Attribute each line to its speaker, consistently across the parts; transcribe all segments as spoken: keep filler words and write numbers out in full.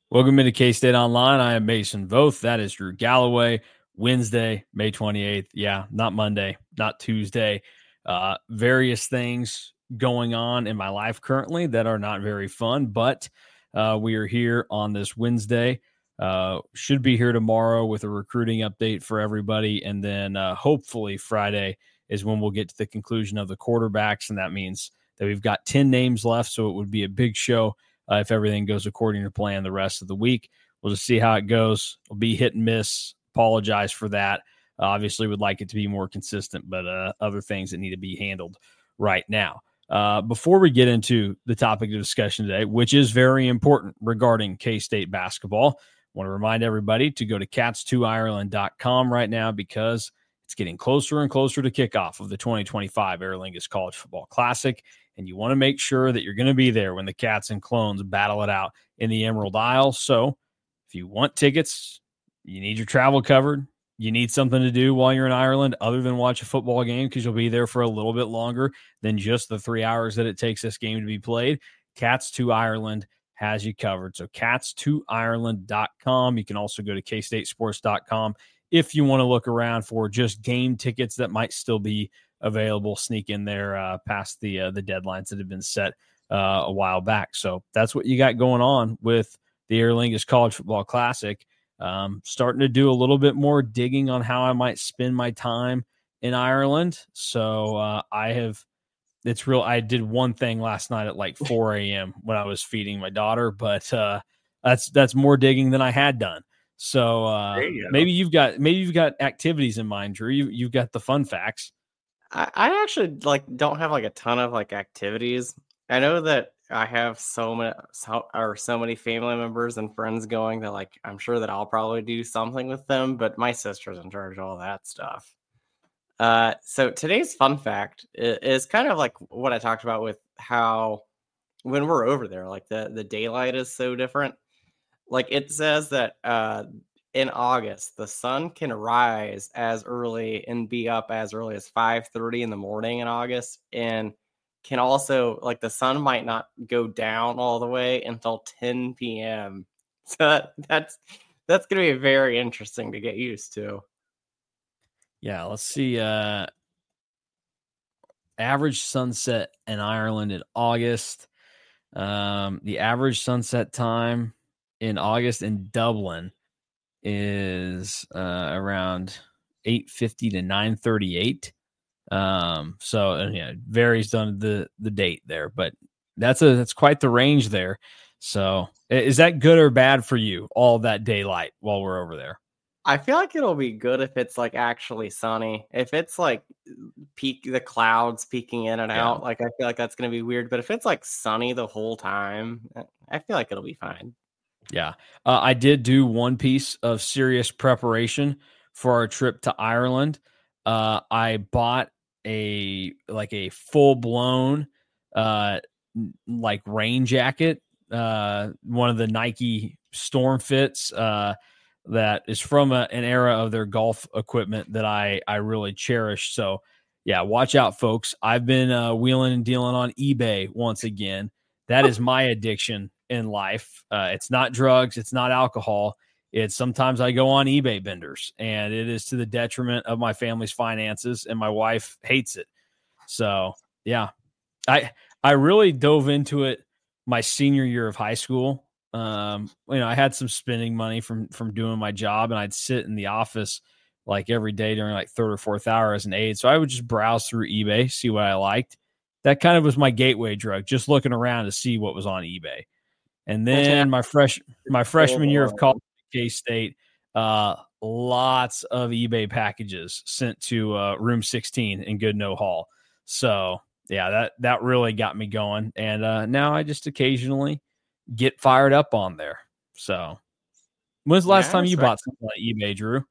Speaker 1: Welcome into K-State Online. I am Mason Voth. That is Drew Galloway. Wednesday, May twenty-eighth. Yeah, not Monday, not Tuesday. Uh, various things going on in my life currently that are not very fun, but uh, we are here on this Wednesday. Uh, should be here tomorrow with a recruiting update for everybody. And then uh, hopefully Friday is when we'll get to the conclusion of the quarterbacks. And that means that we've got ten names left. So it would be a big show. Uh, if everything goes according to plan the rest of the week. We'll just see how it goes. It'll be hit and miss. Apologize for that. Uh, obviously, would like it to be more consistent, but uh, other things that need to be handled right now. Uh, before we get into the topic of discussion today, which is very important regarding K-State basketball, I want to remind everybody to go to cats two ireland dot com right now because it's getting closer and closer to kickoff of the twenty twenty-five Aer Lingus College Football Classic. And you want to make sure that you're going to be there when the Cats and Clones battle it out in the Emerald Isle. So if you want tickets, you need your travel covered, you need something to do while you're in Ireland other than watch a football game because you'll be there for a little bit longer than just the three hours that it takes this game to be played, Cats two Ireland has you covered. So cats two ireland dot com. You can also go to k state sports dot com if you want to look around for just game tickets that might still be available, sneak in there uh, past the uh, the deadlines that have been set uh, a while back. So that's what you got going on with the Aer Lingus College Football Classic. Um, starting to do a little bit more digging on how I might spend my time in Ireland. So uh, I have, it's real. I did one thing last night at like four a.m. when I was feeding my daughter, but uh, that's that's more digging than I had done. So uh, you maybe you've got maybe you've got activities in mind, Drew. You, you've got the fun facts.
Speaker 2: I, I actually like don't have like a ton of like activities. I know that I have so many so, or so many family members and friends going that like I'm sure that I'll probably do something with them, but my sister's in charge of all that stuff. Uh, so today's fun fact is, is kind of like what I talked about with how when we're over there, like the the daylight is so different. Like it says that uh in August, the sun can rise as early and be up as early as five thirty in the morning in August, and can also, like, the sun might not go down all the way until ten p.m. So that, that's that's going to be very interesting to get used to.
Speaker 1: Yeah, let's see. Uh, average sunset in Ireland in August. Um, the average sunset time in August in Dublin is uh, around eight fifty to nine thirty-eight. Um, so uh, yeah, it varies on the the date there, but that's a that's quite the range there. So is that good or bad for you? All that daylight while we're over there.
Speaker 2: I feel like it'll be good if it's like actually sunny. If it's like peak the clouds peeking in and out, yeah. like I feel like that's gonna be weird. But if it's like sunny the whole time, I feel like it'll be fine.
Speaker 1: Yeah, uh, I did do one piece of serious preparation for our trip to Ireland. Uh, I bought a like a full blown uh, like rain jacket, uh, one of the Nike Storm Fits uh, that is from a, an era of their golf equipment that I I really cherish. So yeah, watch out, folks. I've been uh, wheeling and dealing on eBay once again. That is my addiction in life. Uh, it's not drugs. It's not alcohol. It's sometimes I go on eBay benders, and it is to the detriment of my family's finances, and my wife hates it. So yeah, I, I really dove into it my senior year of high school. Um, you know, I had some spending money from, from doing my job, and I'd sit in the office like every day during like third or fourth hour as an aide. So I would just browse through eBay, see what I liked. That kind of was my gateway drug, just looking around to see what was on eBay. And then my fresh my freshman year of college at K-State, uh, lots of eBay packages sent to uh, room sixteen in Goodnoe Hall. So yeah, that that really got me going. And uh, now I just occasionally get fired up on there. So when's the last yeah, time you bought something on eBay, Drew?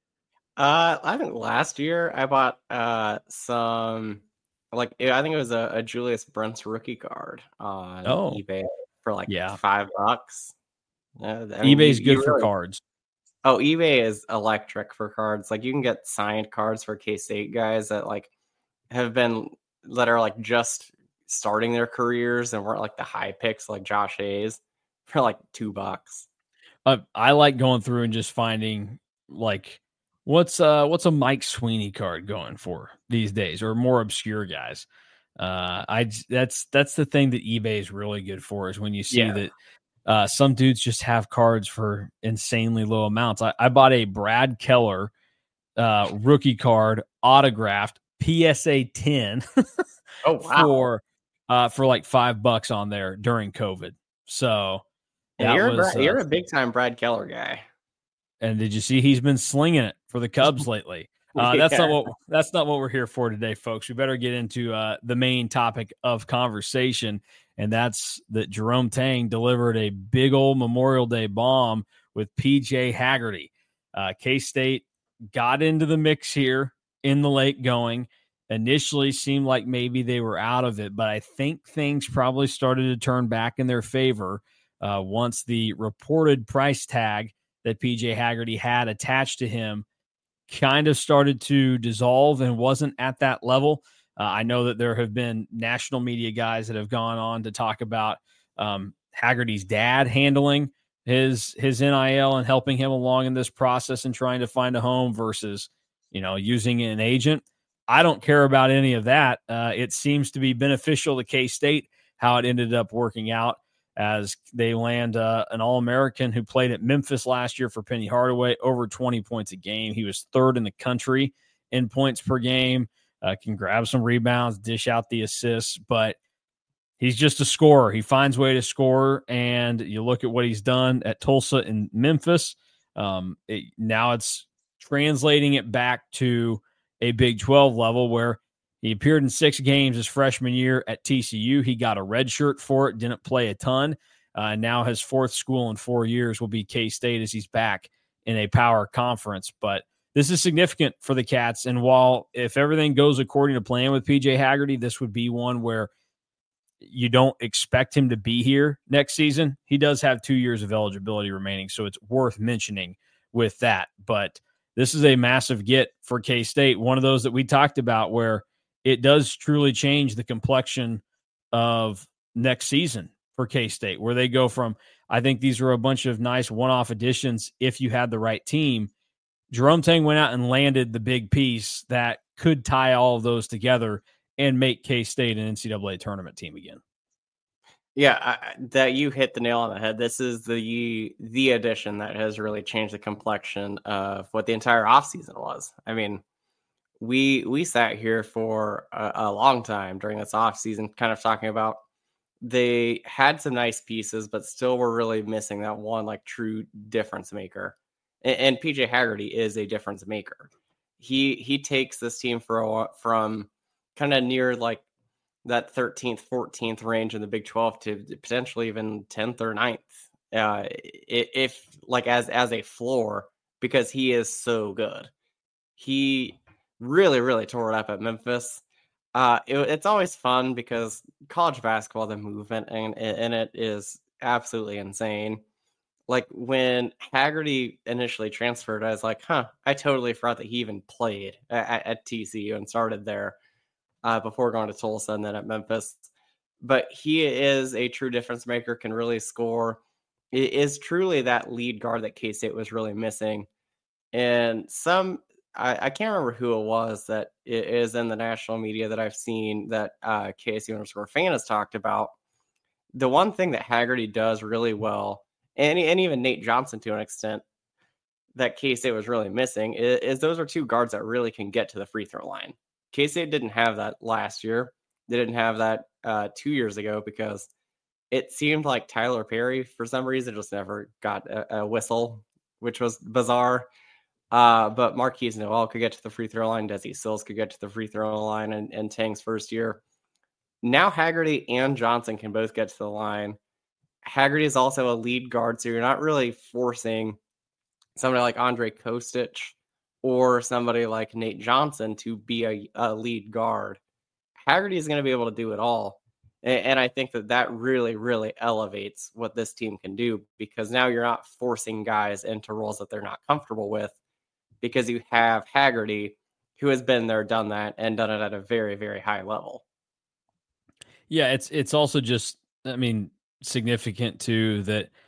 Speaker 2: Uh, I think last year I bought uh some. Like I think it was a, a Julius Brents rookie card on oh. eBay for like yeah. five bucks.
Speaker 1: Uh, I mean, eBay's you, good you for really, cards.
Speaker 2: Oh, eBay is electric for cards. Like you can get signed cards for K-State guys that like have been that are like just starting their careers and weren't like the high picks like Josh Hayes for like two bucks.
Speaker 1: Uh, I like going through and just finding like what's uh what's a Mike Sweeney card going for these days, or more obscure guys. Uh, I j- that's that's the thing that eBay is really good for, is when you see
Speaker 2: Yeah.
Speaker 1: that uh, some dudes just have cards for insanely low amounts. I, I bought a Brad Keller uh, rookie card autographed P S A ten
Speaker 2: Oh wow.
Speaker 1: for uh, for like five bucks on there during COVID. So
Speaker 2: And
Speaker 1: that
Speaker 2: you're a
Speaker 1: was
Speaker 2: Brad,
Speaker 1: uh,
Speaker 2: you're a big time Brad Keller guy.
Speaker 1: and did you see he's been slinging it for the Cubs lately? Uh, that's not
Speaker 2: Yeah.
Speaker 1: what that's not what we're here for today, folks. We better get into uh, the main topic of conversation, and that's that Jerome Tang delivered a big old Memorial Day bomb with P J Haggerty. Uh, K-State got into the mix here in the late going. Initially seemed like maybe they were out of it, but I think things probably started to turn back in their favor uh, once the reported price tag that P J Haggerty had attached to him kind of started to dissolve and wasn't at that level. Uh, I know that there have been national media guys that have gone on to talk about um, Haggerty's dad handling his his N I L and helping him along in this process and trying to find a home versus, you know, using an agent. I don't care about any of that. Uh, it seems to be beneficial to K-State how it ended up working out, as they land uh, an All-American who played at Memphis last year for Penny Hardaway, over twenty points a game. He was third in the country in points per game, uh, can grab some rebounds, dish out the assists, but he's just a scorer. He finds a way to score, and you look at what he's done at Tulsa and Memphis. Um, it, now it's translating it back to a Big twelve level where he appeared in six games his freshman year at T C U. He got a red shirt for it, didn't play a ton. Uh, now his fourth school in four years will be K-State as he's back in a power conference. But this is significant for the Cats. And while if everything goes according to plan with P J Haggerty, this would be one where you don't expect him to be here next season. He does have two years of eligibility remaining, so it's worth mentioning with that. But this is a massive get for K-State, one of those that we talked about where it does truly change the complexion of next season for K-State, where they go from, I think these are a bunch of nice one-off additions if you had the right team. Jerome Tang went out and landed the big piece that could tie all of those together and make K-State an N C double A tournament team again.
Speaker 2: Yeah, I, that you hit the nail on the head. This is the the addition that has really changed the complexion of what the entire offseason was. I mean, we we sat here for a, a long time during this offseason kind of talking about they had some nice pieces, but still were really missing that one like true difference maker. And, and P J Haggerty is a difference maker. He he takes this team for a, from kind of near like that thirteenth, fourteenth range in the Big twelve to potentially even tenth or ninth. Uh, if like as as a floor, because he is so good. He really, really tore it up at Memphis. Uh, it, it's always fun because college basketball, the movement and in it is absolutely insane. Like when Haggerty initially transferred, I was like, huh, I totally forgot that he even played at, at T C U and started there. Uh, before going to Tulsa and then at Memphis. But he is a true difference maker, can really score. It is truly that lead guard that K-State was really missing. And some, I, I can't remember who it was that it is in the national media that I've seen that uh, K S U underscore fan has talked about. The one thing that Haggerty does really well, and, and even Nate Johnson to an extent, that K-State was really missing, is, is those are two guards that really can get to the free throw line. K-State didn't have that last year. They didn't have that uh, two years ago because it seemed like Tyler Perry, for some reason, just never got a, a whistle, which was bizarre. Uh, but Marquise Noel could get to the free throw line. Desi Sills could get to the free throw line in, in Tang's first year. Now Haggerty and Johnson can both get to the line. Haggerty is also a lead guard, so you're not really forcing somebody like Andre Kostic or somebody like Nate Johnson to be a, a lead guard. Haggerty is going to be able to do it all. And, and I think that that really, really elevates what this team can do, because now you're not forcing guys into roles that they're not comfortable with, because you have Haggerty who has been there, done that, and done it at a very, very high level.
Speaker 1: Yeah, it's it's also just, I mean, significant too that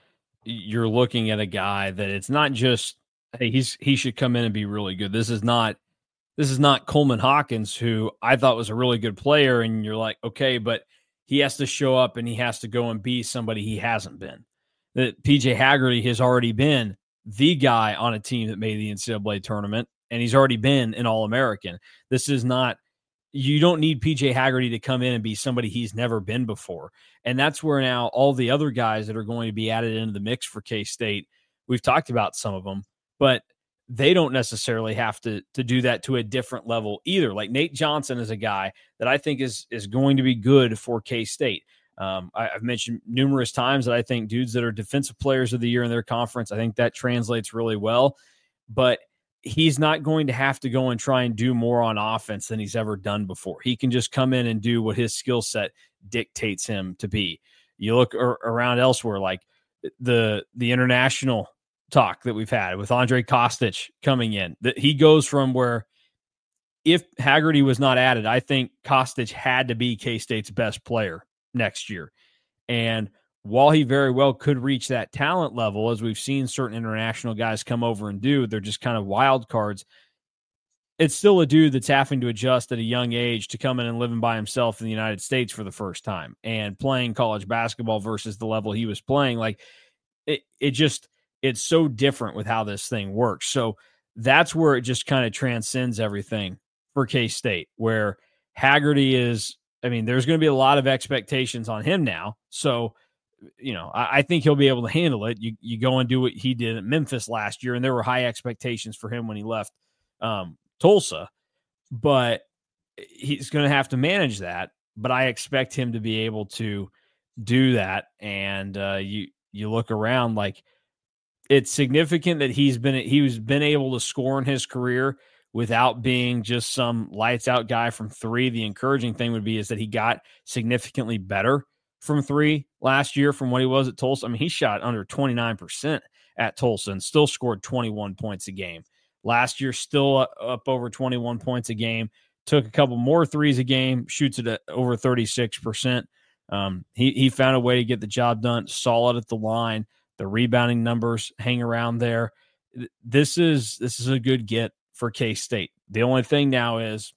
Speaker 1: you're looking at a guy that it's not just, hey, he's he should come in and be really good. This is not this is not Coleman Hawkins, who I thought was a really good player, and you're like, okay, but he has to show up and he has to go and be somebody he hasn't been. That P J Haggerty has already been the guy on a team that made the N C double A tournament, and he's already been an All-American. This is not, you don't need P J Haggerty to come in and be somebody he's never been before. And that's where now all the other guys that are going to be added into the mix for K-State, we've talked about some of them, but they don't necessarily have to, to do that to a different level either. Like Nate Johnson is a guy that I think is, is going to be good for K-State. Um, I, I've mentioned numerous times that I think dudes that are defensive players of the year in their conference, I think that translates really well, but he's not going to have to go and try and do more on offense than he's ever done before. He can just come in and do what his skill set dictates him to be. You look ar- around elsewhere, like the, the international talk that we've had with Andre Kostic coming in, that he goes from where if Haggerty was not added, I think Kostic had to be K-State's best player next year. And while he very well could reach that talent level, as we've seen certain international guys come over and do, they're just kind of wild cards. It's still a dude that's having to adjust at a young age to come in and living by himself in the United States for the first time and playing college basketball versus the level he was playing. Like it, it just, it's so different with how this thing works. So that's where it just kind of transcends everything for K-State, where Haggerty is, I mean, there's going to be a lot of expectations on him now. So, you know, I, I think he'll be able to handle it. You you go and do what he did at Memphis last year, and there were high expectations for him when he left um, Tulsa, but he's going to have to manage that. But I expect him to be able to do that. And uh, you you look around, like it's significant that he's been he's been able to score in his career without being just some lights out guy from three. The encouraging thing would be is that he got significantly better from three last year from what he was at Tulsa. I mean, he shot under twenty-nine percent at Tulsa and still scored twenty-one points a game. Last year, still up over twenty-one points a game, took a couple more threes a game, shoots it at over thirty-six percent. Um, he, he found a way to get the job done, solid at the line. The rebounding numbers hang around there. This is, this is a good get for K-State. The only thing now is,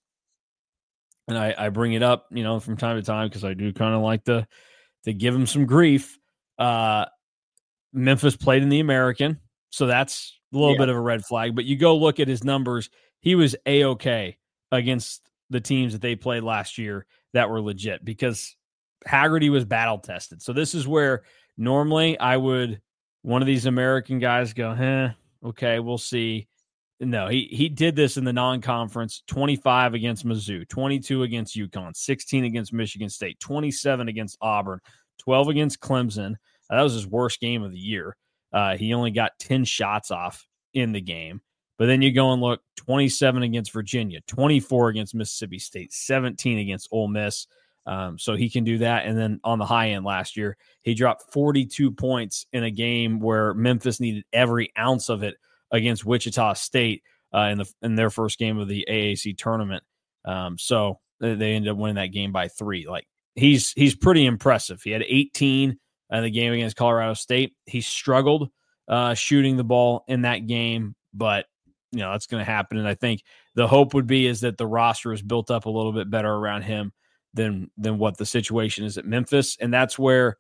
Speaker 1: and I, I bring it up, you know, from time to time, because I do kind of like to, to give him some grief. Uh, Memphis played in the American, so that's a little yeah. bit of a red flag. But you go look at his numbers, he was A-okay against the teams that they played last year that were legit, because Haggerty was battle tested. So this is where normally I would, one of these American guys go, eh, okay, we'll see. No, he he did this in the non-conference, twenty-five against Mizzou, twenty-two against UConn, sixteen against Michigan State, twenty-seven against Auburn, twelve against Clemson. Uh, that was his worst game of the year. Uh, he only got ten shots off in the game. But then you go and look, twenty-seven against Virginia, twenty-four against Mississippi State, seventeen against Ole Miss. Um, so he can do that. And then on the high end last year, he dropped forty-two points in a game where Memphis needed every ounce of it against Wichita State uh, in the in their first game of the A A C tournament. Um, so they ended up winning that game by three. Like he's he's pretty impressive. He had eighteen in the game against Colorado State. He struggled uh, shooting the ball in that game, but you know that's going to happen. And I think the hope would be is that the roster is built up a little bit better around him than than what the situation is at Memphis, and that's where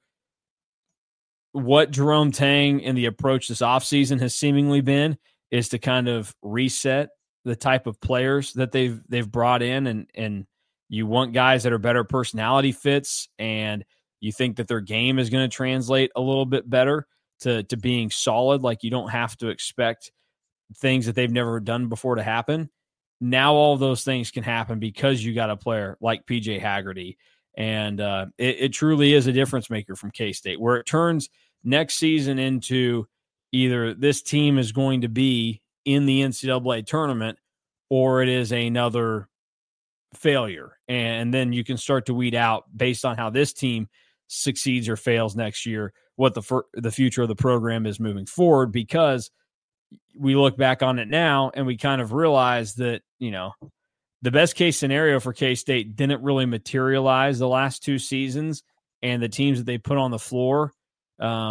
Speaker 1: what Jerome Tang and the approach this offseason has seemingly been is to kind of reset the type of players that they've they've brought in, and and you want guys that are better personality fits, and you think that their game is going to translate a little bit better to to being solid. Like you don't have to expect things that they've never done before to happen. Now all of those things can happen because you got a player like P J Haggerty. And uh, it, it truly is a difference maker from K-State, where it turns next season into either this team is going to be in the N C double A tournament or it is another failure. And then you can start to weed out based on how this team succeeds or fails next year, what the fir- the future of the program is moving forward, because we look back on it now and we kind of realize that, you know, the best case scenario for K-State didn't really materialize the last two seasons, and the teams that they put on the floor um,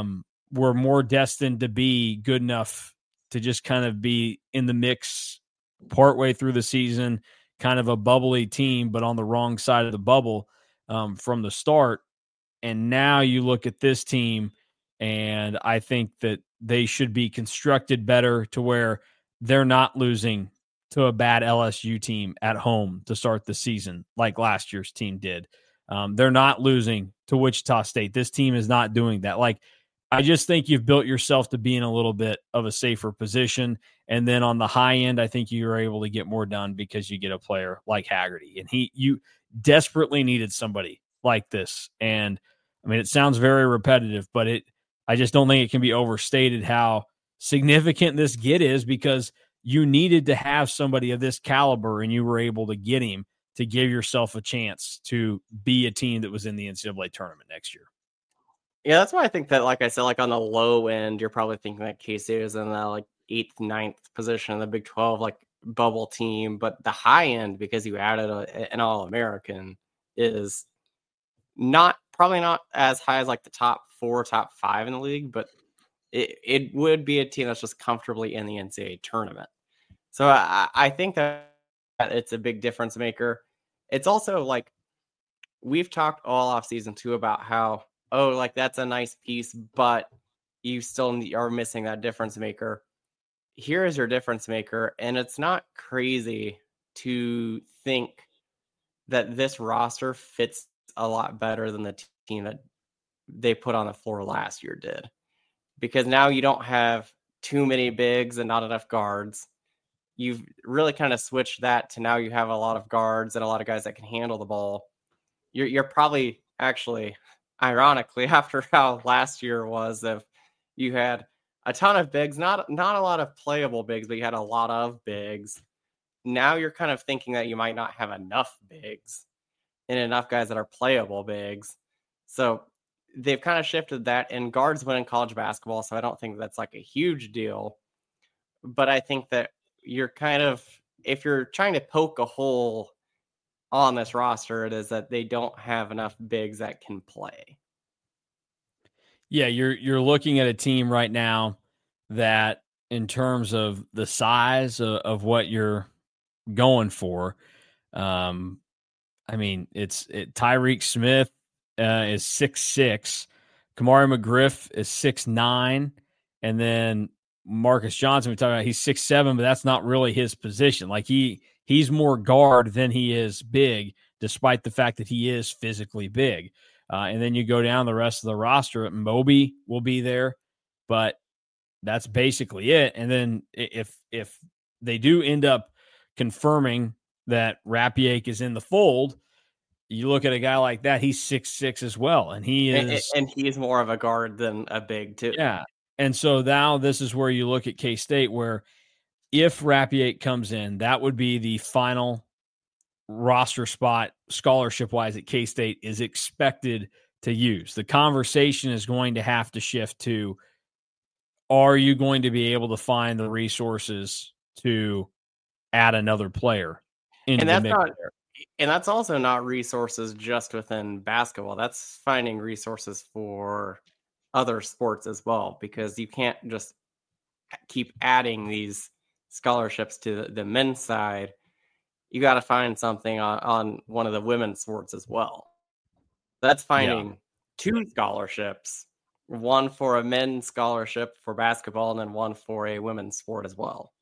Speaker 1: were more destined to be good enough to just kind of be in the mix partway through the season, kind of a bubbly team, but on the wrong side of the bubble um, from the start. And now you look at this team, and I think that they should be constructed better to where they're not losing to a bad L S U team at home to start the season like last year's team did. Um, they're not losing to Wichita State. This team is not doing that. Like, I just think you've built yourself to be in a little bit of a safer position. And then on the high end, I think you were able to get more done because you get a player like Haggerty. And he, you desperately needed somebody like this. And I mean, it sounds very repetitive, but it, I just don't think it can be overstated how significant this get is, because you needed to have somebody of this caliber and you were able to get him to give yourself a chance to be a team that was in the N C double A tournament next year.
Speaker 2: Yeah, that's why I think that, like I said, like on the low end, you're probably thinking that K-State is in the like eighth, ninth position in the Big twelve, like bubble team. But the high end, because you added a, an All-American, is not probably not as high as like the top four, top five in the league, but it, it would be a team that's just comfortably in the N C double A tournament. So I, I think that it's a big difference maker. It's also like we've talked all off season too about how, oh, like that's a nice piece, but you still are missing that difference maker. Here is your difference maker. And it's not crazy to think that this roster fits a lot better than the team that they put on the floor last year did. Because now you don't have too many bigs and not enough guards. You've really kind of switched that to now you have a lot of guards and a lot of guys that can handle the ball. You're, you're probably actually, ironically, after how last year was, if you had a ton of bigs, not not a lot of playable bigs, but you had a lot of bigs. Now you're kind of thinking that you might not have enough bigs and enough guys that are playable bigs. So they've kind of shifted that, and guards win in college basketball, so I don't think that's like a huge deal. But I think that you're kind of, if you're trying to poke a hole on this roster, it is that they don't have enough bigs that can play.
Speaker 1: Yeah, you're you're looking at a team right now that, in terms of the size of, of what you're going for, um, I mean, it's it, Tyreek Smith uh, is six six, Kamari McGriff is six nine, and then Marcus Johnson, we talk about, he's six seven, but that's not really his position. Like he he's more guard than he is big, despite the fact that he is physically big. Uh, and then you go down the rest of the roster. Moby will be there, but that's basically it. And then if if they do end up confirming that Rapiake is in the fold, you look at a guy like that, he's six six as well. And he is
Speaker 2: and, and he's more of a guard than a big too.
Speaker 1: Yeah. And so now this is where you look at K-State, where if Rapiake comes in, that would be the final roster spot scholarship-wise that K-State is expected to use. The conversation is going to have to shift to, are you going to be able to find the resources to add another player into
Speaker 2: and that's
Speaker 1: the mix
Speaker 2: not,
Speaker 1: there?
Speaker 2: And that's also not resources just within basketball. That's finding resources for other sports as well, because you can't just keep adding these scholarships to the, the men's side. You got to find something on, on one of the women's sports as well. That's finding yeah. two scholarships, one for a men's scholarship for basketball and then one for a women's sport as well.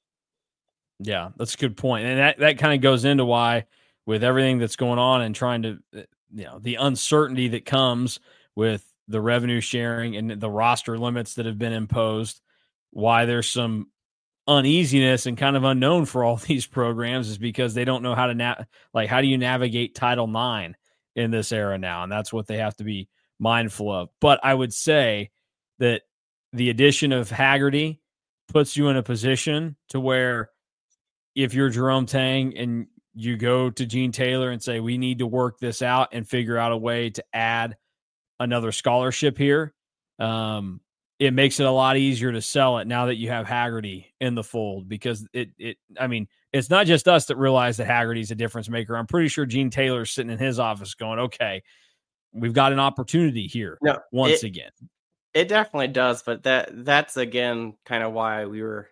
Speaker 1: Yeah, that's a good point. And that, that kind of goes into why, with everything that's going on and trying to, you know, the uncertainty that comes with the revenue sharing and the roster limits that have been imposed, why there's some uneasiness and kind of unknown for all these programs, is because they don't know how to na- like how do you navigate Title nine in this era now, and that's what they have to be mindful of. But I would say that the addition of Haggerty puts you in a position to where, if you're Jerome Tang and you go to Gene Taylor and say, we need to work this out and figure out a way to add another scholarship here, um, it makes it a lot easier to sell it now that you have Haggerty in the fold, because it, it, I mean, it's not just us that realize that Haggerty's a difference maker. I'm pretty sure Gene Taylor's sitting in his office going, okay, we've got an opportunity here
Speaker 2: no,
Speaker 1: once
Speaker 2: it,
Speaker 1: again.
Speaker 2: It definitely does, but that that's again kind of why we were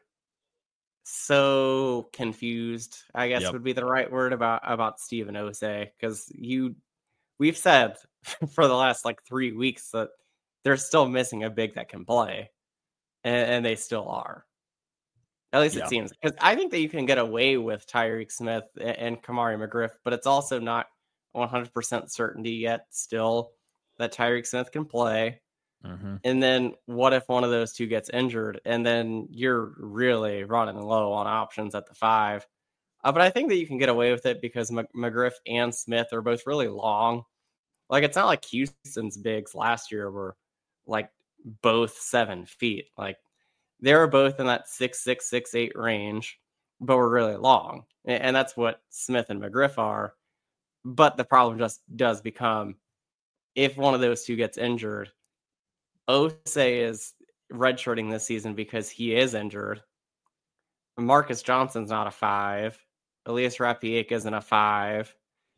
Speaker 2: so confused, I guess
Speaker 1: Yep.
Speaker 2: would be the right word about about Steven Osei, because you we've said for the last like three weeks that they're still missing a big that can play, and, and they still are. At least it
Speaker 1: Yeah.
Speaker 2: seems, because I think that you can get away with Tyreek Smith and, and Kamari McGriff, but it's also not one hundred percent certainty yet still that Tyreek Smith can play.
Speaker 1: Mm-hmm.
Speaker 2: And then what if one of those two gets injured, and then you're really running low on options at the five? Uh, but I think that you can get away with it because M- McGriff and Smith are both really long. Like, it's not like Houston's bigs last year were like both seven feet. Like, they were both in that six six six eight range, but were really long, and, and that's what Smith and McGriff are. But the problem just does become if one of those two gets injured. Osei is redshirting this season because he is injured. Marcus Johnson's not a five. Elias Rapiak isn't a five.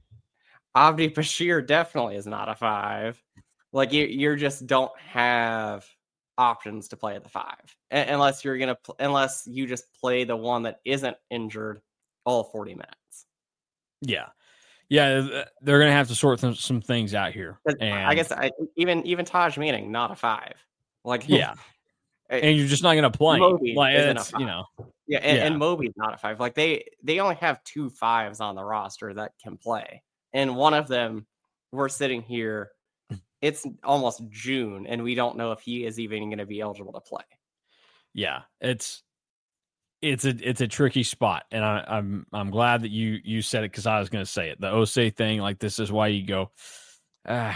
Speaker 2: Abdi Bashir definitely is not a five. Like, you, you just don't have options to play at the five, a- unless you're gonna, pl- unless you just play the one that isn't injured all forty minutes.
Speaker 1: Yeah. Yeah, they're going to have to sort th- some things out here. And
Speaker 2: I guess I, even even Taj Manning, not a five. Like,
Speaker 1: yeah, and you're just not going to play.
Speaker 2: Moby
Speaker 1: Like
Speaker 2: isn't a
Speaker 1: it's
Speaker 2: five.
Speaker 1: you know,
Speaker 2: yeah, and,
Speaker 1: yeah.
Speaker 2: and Moby's not a five. Like, they they only have two fives on the roster that can play, and one of them, we're sitting here. It's almost June, and we don't know if he is even going to be eligible to play.
Speaker 1: Yeah, it's it's a it's a tricky spot, and I, I'm I'm glad that you you said it because I was going to say it. The Osei thing, like this is why you go. Uh,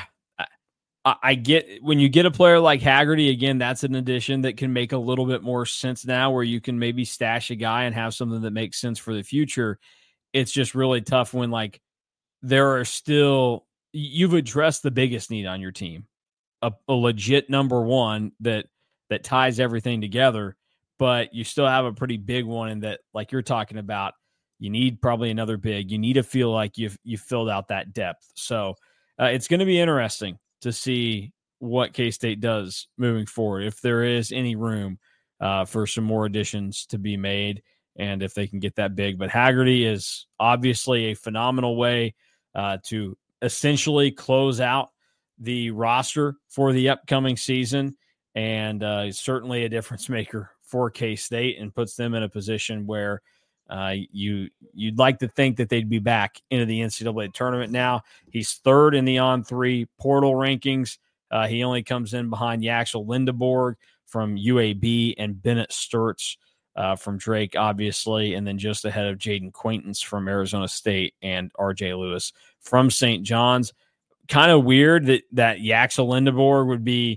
Speaker 1: I, I get when you get a player like Haggerty again. That's an addition that can make a little bit more sense now, where you can maybe stash a guy and have something that makes sense for the future. It's just really tough when like there are still you've addressed the biggest need on your team, a, a legit number one that that ties everything together. But you still have a pretty big one in that, like you're talking about, you need probably another big. You need to feel like you've you've filled out that depth. So uh, it's going to be interesting to see what K-State does moving forward, if there is any room uh, for some more additions to be made, and if they can get that big. But Haggerty is obviously a phenomenal way uh, to essentially close out the roster for the upcoming season, and uh, certainly a difference maker for K-State, and puts them in a position where uh, you, you'd like to think that they'd be back into the N C double A tournament now. He's third in the on three portal rankings. Uh, he only comes in behind Yaxel Lindeborg from U A B and Bennett Sturts uh, from Drake, obviously, and then just ahead of Jaden Quaintance from Arizona State and R J Lewis from Saint John's. Kind of weird that, that Yaxel Lindeborg would be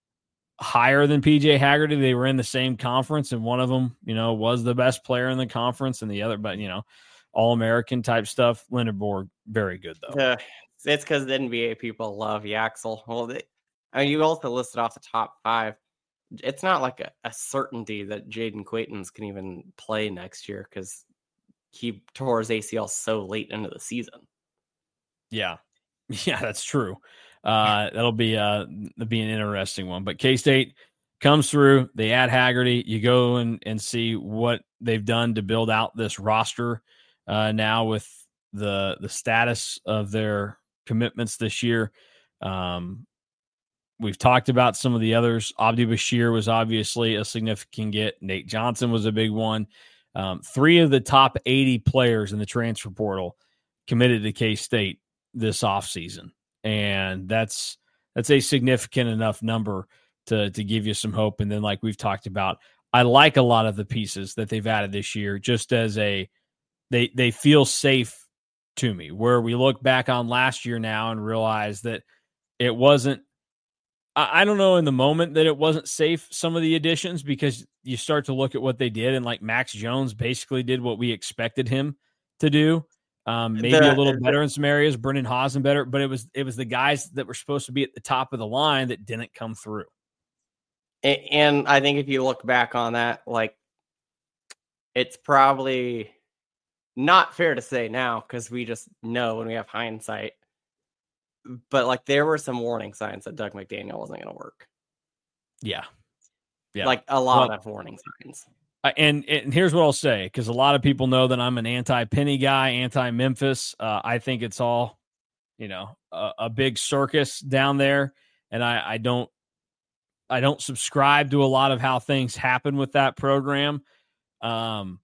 Speaker 1: higher than P J Haggerty. They were in the same conference, and one of them, you know, was the best player in the conference, and the other, but you know, All-American type stuff. Lindeborg, very good though.
Speaker 2: Uh, it's because the N B A people love Yaxel. Well, they, I mean, you also listed off the top five. It's not like a, a certainty that Jaden Quaintance can even play next year because he tore his A C L so late into the season.
Speaker 1: Yeah, yeah, that's true. Uh, that'll be uh, that'll be an interesting one. But K-State comes through. They add Haggerty. You go and, and see what they've done to build out this roster uh, now with the the status of their commitments this year. Um, we've talked about some of the others. Abdi Bashir was obviously a significant get. Nate Johnson was a big one. Um, three of the top eighty players in the transfer portal committed to K-State this offseason. And that's that's a significant enough number to to give you some hope. And then, like we've talked about, I like a lot of the pieces that they've added this year, just as a they they feel safe to me. Where we look back on last year now and realize that it wasn't. I, I don't know in the moment that it wasn't safe. Some of the additions, because you start to look at what they did, and like Max Jones basically did what we expected him to do. Um, maybe
Speaker 2: The-
Speaker 1: a little
Speaker 2: the-
Speaker 1: better in some areas. Brennan Hasen better, but it was it was the guys that were supposed to be at the top of the line that didn't come through.
Speaker 2: A- And I think if you look back on that, like, it's probably not fair to say now because we just know when we have hindsight. But like, there were some warning signs that Doug McDaniel wasn't going to work.
Speaker 1: Yeah. Yeah.
Speaker 2: Like a lot
Speaker 1: well,
Speaker 2: of warning signs.
Speaker 1: And, and here's what I'll say, because a lot of people know that I'm an anti-Penny guy, anti-Memphis. Uh, I think it's all, you know, a, a big circus down there, and I, I don't, I don't subscribe to a lot of how things happen with that program. Um,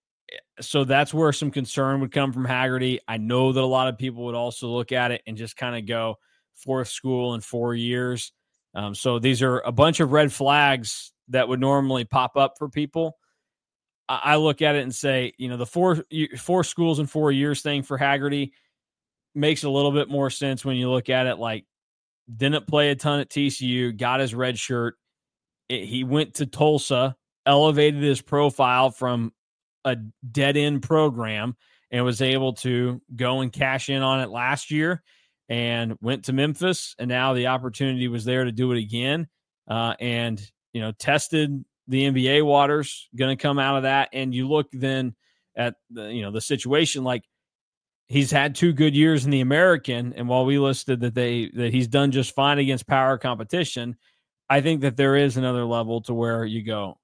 Speaker 1: so that's where some concern would come from Haggerty. I know that a lot of people would also look at it and just kind of go fourth school in four years. Um, so these are a bunch of red flags that would normally pop up for people. I look at it and say, you know, the four four schools in four years thing for Haggerty makes a little bit more sense when you look at it. Like, didn't play a ton at T C U, got his red shirt. It, he went to Tulsa, elevated his profile from a dead end program, and was able to go and cash in on it last year, and went to Memphis. And now the opportunity was there to do it again. Uh, and, you know, tested the N B A waters, going to come out of that. And you look then at the, you know, the situation, like, he's had two good years in the American. And while we listed that they, that he's done just fine against power competition, I think that there is another level to where you go,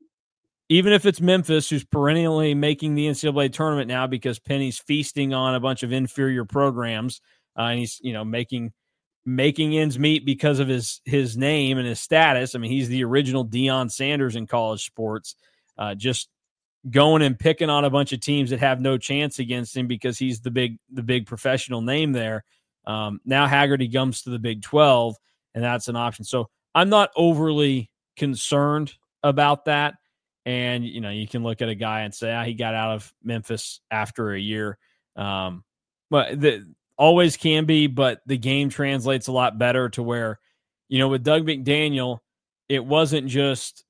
Speaker 1: even if it's Memphis, who's perennially making the N C double A tournament now because Penny's feasting on a bunch of inferior programs, uh, and he's, you know, making, making ends meet because of his his name and his status. I mean, he's the original Deion Sanders in college sports, uh, just going and picking on a bunch of teams that have no chance against him because he's the big the big professional name there. Um, now Haggerty comes to the Big twelve, and that's an option. So I'm not overly concerned about that. And, you know, you can look at a guy and say, ah, he got out of Memphis after a year. Um, but the always can be, but the game translates a lot better to where, you know, with Doug McDaniel, it wasn't just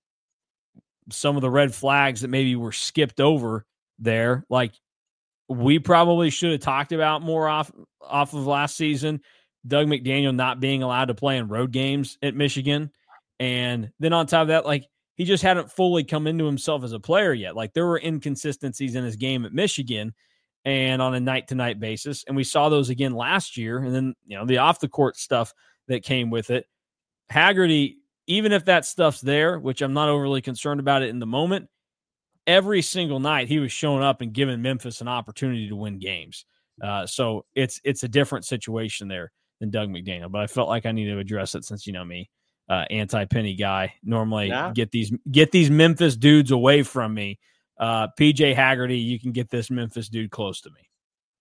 Speaker 1: some of the red flags that maybe were skipped over there. Like, we probably should have talked about more off, off of last season, Doug McDaniel not being allowed to play in road games at Michigan. And then on top of that, like, he just hadn't fully come into himself as a player yet. Like, there were inconsistencies in his game at Michigan and on a night-to-night basis. And we saw those again last year. And then, you know, the off-the-court stuff that came with it. Haggerty, even if that stuff's there, which I'm not overly concerned about it in the moment, every single night he was showing up and giving Memphis an opportunity to win games. Uh, so it's it's a different situation there than Doug McDaniel. But I felt like I needed to address it since, you know me, uh, anti-Penny guy. Normally
Speaker 2: yeah.
Speaker 1: get these get these Memphis dudes away from me. Uh, P J Haggerty, you can get this Memphis dude close to me.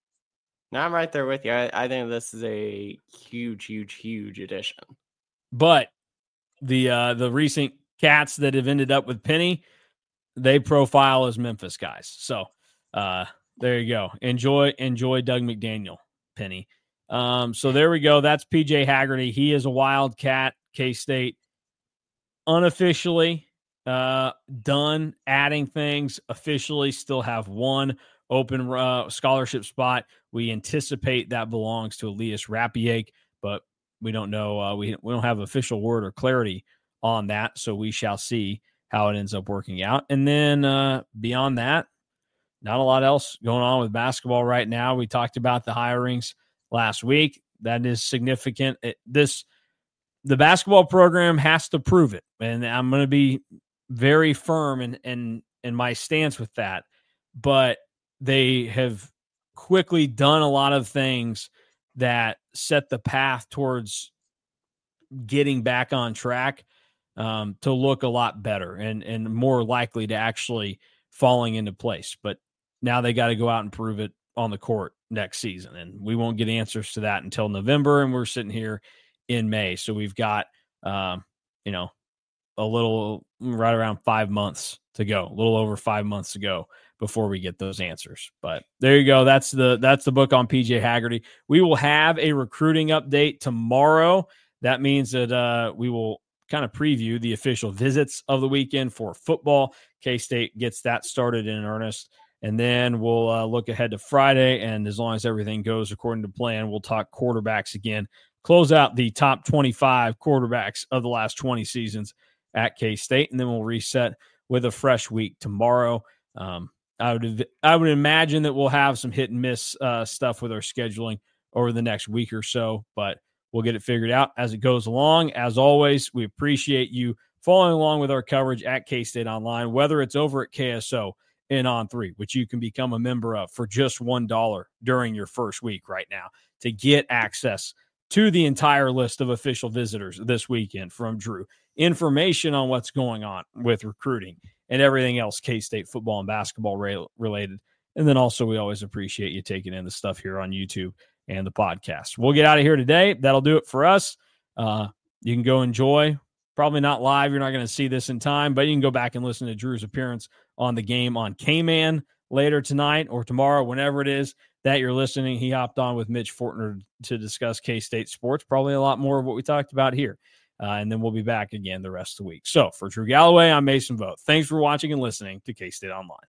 Speaker 2: No, I'm right there with you. I, I think this is a huge, huge, huge addition.
Speaker 1: But the uh, the recent cats that have ended up with Penny, they profile as Memphis guys. So uh, there you go. Enjoy enjoy Doug McDaniel, Penny. Um, so there we go. That's P J Haggerty. He is a Wildcat, K-State. Unofficially uh, done adding things. Officially still have one open uh, scholarship spot. We anticipate that belongs to Elias Rapiake, but we don't know. Uh, we, we don't have official word or clarity on that, so we shall see how it ends up working out. And then uh, beyond that, not a lot else going on with basketball right now. We talked about the hirings last week. That is significant. It, this the basketball program has to prove it, and I'm going to be very firm in, in in my stance with that. But they have quickly done a lot of things that set the path towards getting back on track um, to look a lot better and and more likely to actually falling into place. But now they got to go out and prove it on the court next season. And we won't get answers to that until November. And we're sitting here in May. So we've got, um, you know, a little right around five months to go, a little over five months to go before we get those answers. But there you go. That's the, that's the book on P J Haggerty. We will have a recruiting update tomorrow. That means that uh, we will kind of preview the official visits of the weekend for football. K-State gets that started in earnest. And then we'll uh, look ahead to Friday, and as long as everything goes according to plan, we'll talk quarterbacks again, close out the top twenty-five quarterbacks of the last twenty seasons at K-State, and then we'll reset with a fresh week tomorrow. Um, I would I would imagine that we'll have some hit and miss uh, stuff with our scheduling over the next week or so, but we'll get it figured out as it goes along. As always, we appreciate you following along with our coverage at K-State Online, whether it's over at K S O in On three, which you can become a member of for just one dollar during your first week right now to get access to the entire list of official visitors this weekend from Drew, information on what's going on with recruiting and everything else K-State football and basketball re- related. And then also, we always appreciate you taking in the stuff here on YouTube and the podcast. We'll get out of here today. That'll do it for us. Uh, you can go enjoy. Probably not live. You're not going to see this in time, but you can go back and listen to Drew's appearance on the game on K-Man later tonight or tomorrow, whenever it is that you're listening. He hopped on with Mitch Fortner to discuss K-State sports, probably a lot more of what we talked about here. Uh, and then we'll be back again the rest of the week. So for Drew Galloway, I'm Mason Voth. Thanks for watching and listening to K-State Online.